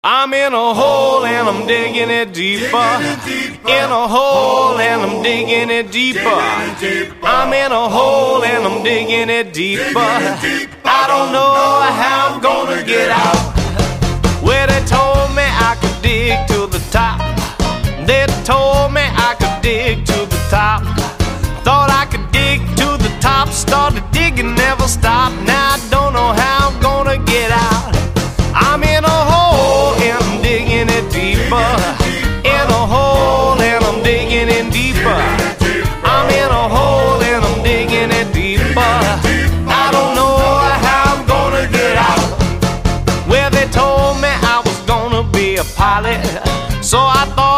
I'm in a hole and I'm digging it deeper. In a hole and I'm digging it deeper. I'm in a hole and I'm digging it deeper. I don't know how I'm gonna get out. Well, they told me I could dig to the top. They told me I could dig to the top. Thought I could dig to the top. Started digging, never stopped. Now I don't know how I'm gonna get out. I'm in a hole and I'm digging it deeper. In a hole and I'm digging it deeper. I'm in a hole and I'm digging it deeper. I don't know how I'm gonna get out. Well, they told me I was gonna be a pilot, so I thought